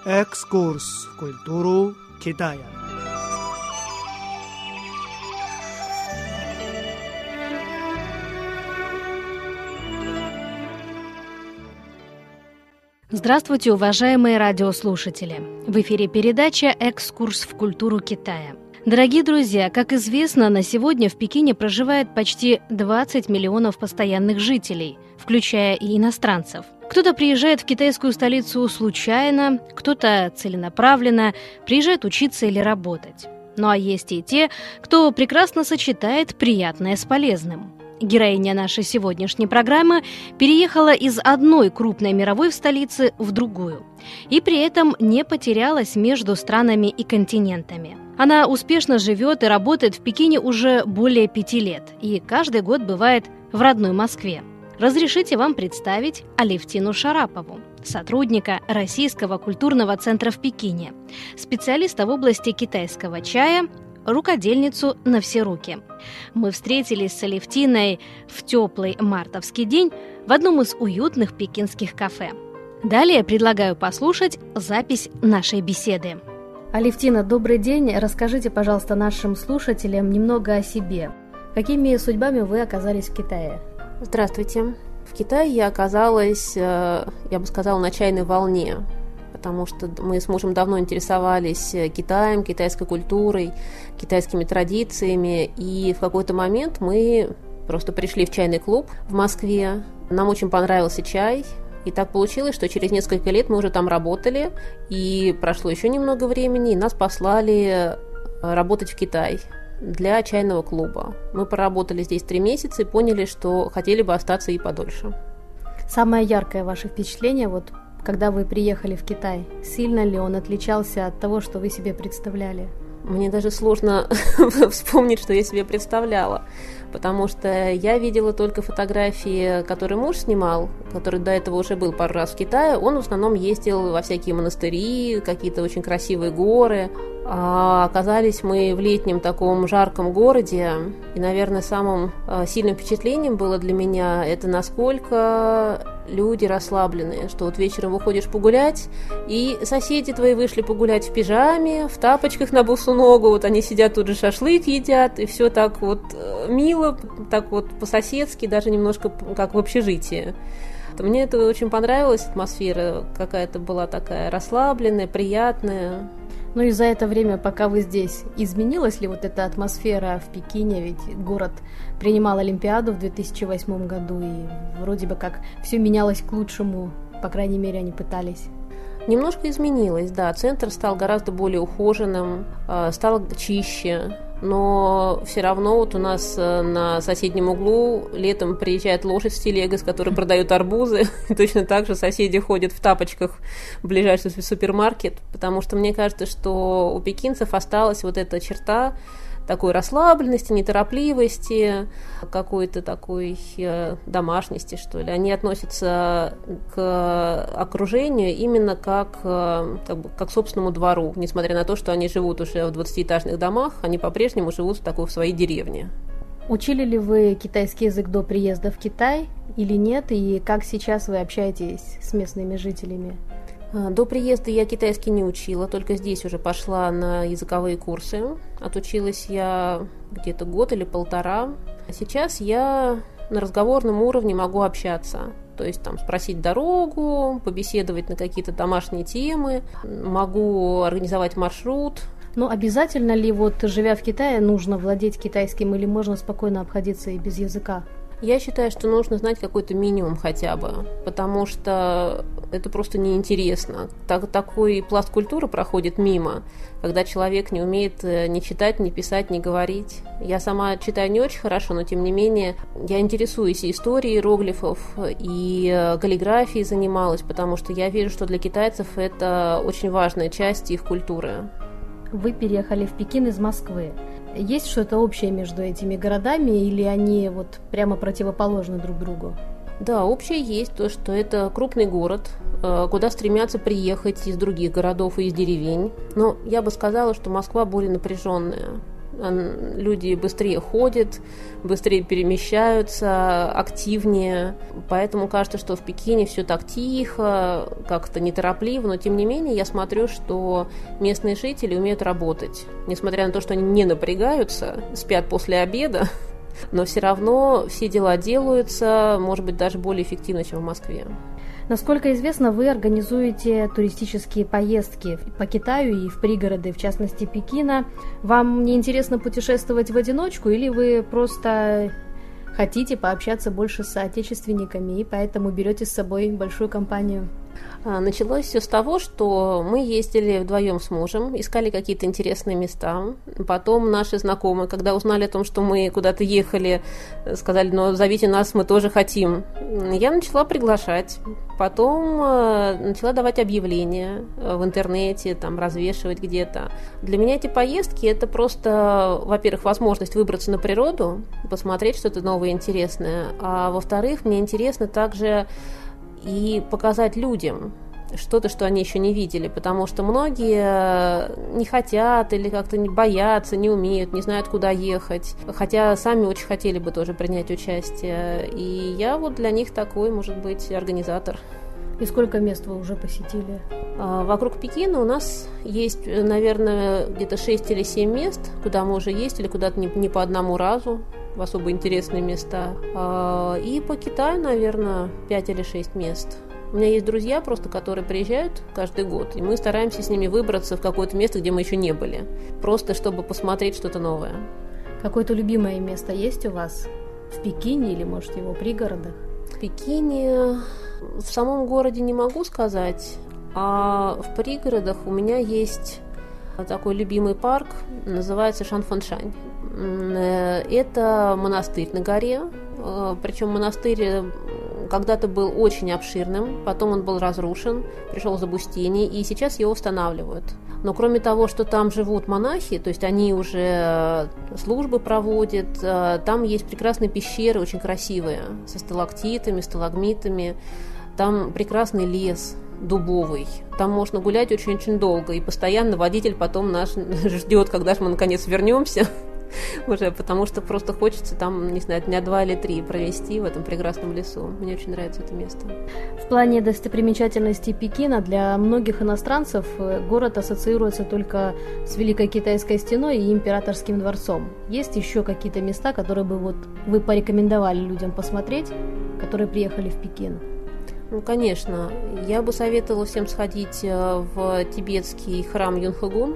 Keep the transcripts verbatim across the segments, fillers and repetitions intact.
Экскурс в культуру Китая. Здравствуйте, уважаемые радиослушатели! В эфире передача «Экскурс в культуру Китая». Дорогие друзья, как известно, на сегодня в Пекине проживает почти двадцать миллионов постоянных жителей, включая и иностранцев. Кто-то приезжает в китайскую столицу случайно, кто-то целенаправленно приезжает учиться или работать. Ну а есть и те, кто прекрасно сочетает приятное с полезным. Героиня нашей сегодняшней программы переехала из одной крупной мировой столицы в другую и при этом не потерялась между странами и континентами. Она успешно живет и работает в Пекине уже более пяти лет и каждый год бывает в родной Москве. Разрешите вам представить Алевтину Шарапову, сотрудника Российского культурного центра в Пекине, специалиста в области китайского чая, рукодельницу на все руки. Мы встретились с Алевтиной в теплый мартовский день в одном из уютных пекинских кафе. Далее предлагаю послушать запись нашей беседы. Алевтина, добрый день. Расскажите, пожалуйста, нашим слушателям немного о себе. Какими судьбами вы оказались в Китае? Здравствуйте. В Китае я оказалась, я бы сказала, на чайной волне, потому что мы с мужем давно интересовались Китаем, китайской культурой, китайскими традициями, и в какой-то момент мы просто пришли в чайный клуб в Москве. Нам очень понравился чай, и так получилось, что через несколько лет мы уже там работали, и прошло еще немного времени, и нас послали работать в Китай для чайного клуба. Мы поработали здесь три месяца и поняли, что хотели бы остаться и подольше. Самое яркое ваше впечатление, вот когда вы приехали в Китай, сильно ли он отличался от того, что вы себе представляли? Мне даже сложно вспомнить, что я себе представляла, потому что я видела только фотографии, которые муж снимал, который до этого уже был пару раз в Китае. Он в основном ездил во всякие монастыри, какие-то очень красивые горы. А оказались мы в летнем таком жарком городе, и, наверное, самым сильным впечатлением было для меня это насколько люди расслабленные, что вот вечером выходишь погулять, и соседи твои вышли погулять в пижаме, в тапочках на босу ногу, вот они сидят тут же шашлык едят, и все так вот мило, так вот по-соседски, даже немножко как в общежитии. Мне это очень понравилось, атмосфера какая-то была такая расслабленная, приятная. Ну и за это время, пока вы здесь, изменилась ли вот эта атмосфера в Пекине? Ведь город принимал Олимпиаду в две тысячи восьмом году, и вроде бы как все менялось к лучшему, по крайней мере, они пытались. Немножко изменилось, да. Центр стал гораздо более ухоженным, стал чище. Но все равно вот у нас на соседнем углу летом приезжает лошадь с телегой, с которой продают арбузы. И точно так же соседи ходят в тапочках в ближайший супермаркет, потому что мне кажется, что у пекинцев осталась вот эта черта такой расслабленности, неторопливости, какой-то такой домашности, что ли. Они относятся к окружению именно как, как, бы, как к собственному двору. Несмотря на то, что они живут уже в двадцатиэтажных домах, они по-прежнему живут в такой в своей деревне. Учили ли вы китайский язык до приезда в Китай или нет? И как сейчас вы общаетесь с местными жителями? До приезда я китайский не учила, только здесь уже пошла на языковые курсы. Отучилась я где-то год или полтора. Сейчас я на разговорном уровне могу общаться. То есть там спросить дорогу, побеседовать на какие-то домашние темы, могу организовать маршрут. Но обязательно ли, вот живя в Китае, нужно владеть китайским или можно спокойно обходиться и без языка? Я считаю, что нужно знать какой-то минимум хотя бы, потому что это просто неинтересно. Так, такой пласт культуры проходит мимо, когда человек не умеет ни читать, ни писать, ни говорить. Я сама читаю не очень хорошо, но тем не менее я интересуюсь и историей иероглифов, и каллиграфией занималась, потому что я вижу, что для китайцев это очень важная часть их культуры. Вы переехали в Пекин из Москвы. Есть что-то общее между этими городами или они вот прямо противоположны друг другу? Да, общее есть то, что это крупный город, куда стремятся приехать из других городов и из деревень. Но я бы сказала, что Москва более напряженная. Люди быстрее ходят, быстрее перемещаются, активнее. Поэтому кажется, что в Пекине все так тихо, как-то неторопливо. Но тем не менее я смотрю, что местные жители умеют работать. Несмотря на то, что они не напрягаются, спят после обеда, но все равно все дела делаются, может быть, даже более эффективно, чем в Москве. Насколько известно, вы организуете туристические поездки по Китаю и в пригороды, в частности Пекина. Вам не интересно путешествовать в одиночку или вы просто хотите пообщаться больше с соотечественниками и поэтому берете с собой большую компанию? Началось все с того, что мы ездили вдвоем с мужем, искали какие-то интересные места. Потом наши знакомые, когда узнали о том, что мы куда-то ехали, сказали: ну, зовите нас, мы тоже хотим. Я начала приглашать. Потом начала давать объявления в интернете, там, развешивать где-то. Для меня эти поездки – это просто, во-первых, возможность выбраться на природу, посмотреть что-то новое и интересное. А во-вторых, мне интересно также и показать людям что-то, что они еще не видели, потому что многие не хотят или как-то боятся, не умеют, не знают, куда ехать, хотя сами очень хотели бы тоже принять участие. И я вот для них такой, может быть, организатор. И сколько мест вы уже посетили? Вокруг Пекина у нас есть, наверное, где-то шесть или семь мест, куда мы уже ездили, куда-то не, не по одному разу, в особо интересные места. И по Китаю, наверное, пять или шесть мест. У меня есть друзья просто, которые приезжают каждый год, и мы стараемся с ними выбраться в какое-то место, где мы еще не были, просто чтобы посмотреть что-то новое. Какое-то любимое место есть у вас в Пекине или, может, в его пригородах? В Пекине, в самом городе не могу сказать, а в пригородах у меня есть такой любимый парк, называется Шанфэншань. Это монастырь на горе, причем монастырь когда-то был очень обширным, потом он был разрушен, пришел в запустение, и сейчас его восстанавливают. Но кроме того, что там живут монахи, то есть они уже службы проводят, там есть прекрасные пещеры, очень красивые, со сталактитами, сталагмитами, там прекрасный лес дубовый, там можно гулять очень-очень долго, и постоянно водитель потом наш ждет, когда же мы наконец вернемся уже, потому что просто хочется там, не знаю, дня два или три провести в этом прекрасном лесу. Мне очень нравится это место. В плане достопримечательностей Пекина для многих иностранцев город ассоциируется только с Великой Китайской стеной и Императорским дворцом. Есть еще какие-то места, которые бы вот вы порекомендовали людям посмотреть, которые приехали в Пекин? Ну, конечно. Я бы советовала всем сходить в тибетский храм Юнхэгун.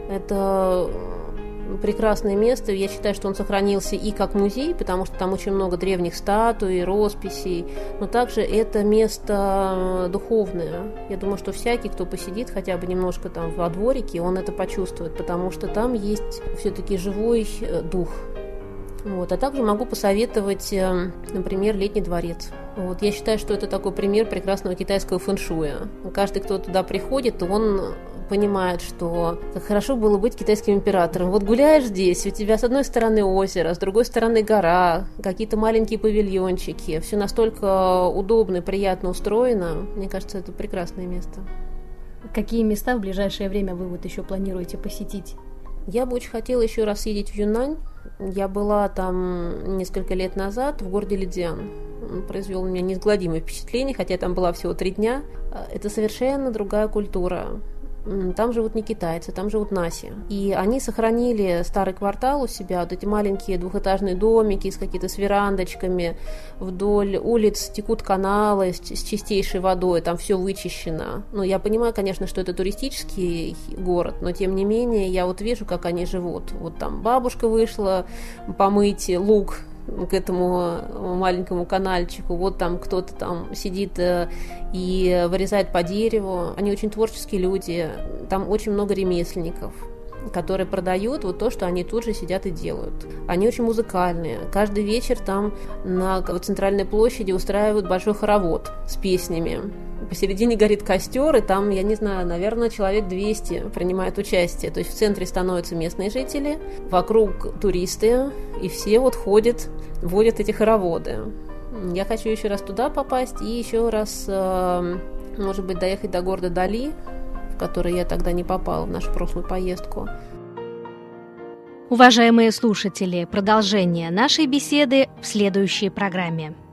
Это прекрасное место. Я считаю, что он сохранился и как музей, потому что там очень много древних статуй, росписей, но также это место духовное. Я думаю, что всякий, кто посидит хотя бы немножко там во дворике, он это почувствует, потому что там есть все-таки живой дух. Вот. А также могу посоветовать, например, Летний дворец. Вот. Я считаю, что это такой пример прекрасного китайского фэншуя. Каждый, кто туда приходит, он понимает, что как хорошо было быть китайским императором. Вот гуляешь здесь, у тебя с одной стороны озеро, с другой стороны гора, какие-то маленькие павильончики. Все настолько удобно и приятно устроено. Мне кажется, это прекрасное место. Какие места в ближайшее время вы вот еще планируете посетить? Я бы очень хотела еще раз съездить в Юннань. Я была там несколько лет назад в городе Лидзян. Он произвел на меня неизгладимое впечатление, хотя я там была всего три дня. Это совершенно другая культура. Там живут не китайцы, там живут наси. И они сохранили старый квартал у себя, вот эти маленькие двухэтажные домики с какими-то с верандочками. Вдоль улиц текут каналы с, с чистейшей водой, там все вычищено. Ну, я понимаю, конечно, что это туристический город, но тем не менее я вот вижу, как они живут. Вот там бабушка вышла помыть лук к этому маленькому канальчику, вот там кто-то там сидит и вырезает по дереву. Они очень творческие люди, там очень много ремесленников, которые продают вот то, что они тут же сидят и делают. Они очень музыкальные. Каждый вечер там на центральной площади устраивают большой хоровод с песнями. Посередине горит костер, и там, я не знаю, наверное, человек двести принимает участие. То есть в центре становятся местные жители, вокруг туристы, и все вот ходят, водят эти хороводы. Я хочу еще раз туда попасть и еще раз, может быть, доехать до города Дали, в который я тогда не попала в нашу прошлую поездку. Уважаемые слушатели, продолжение нашей беседы в следующей программе.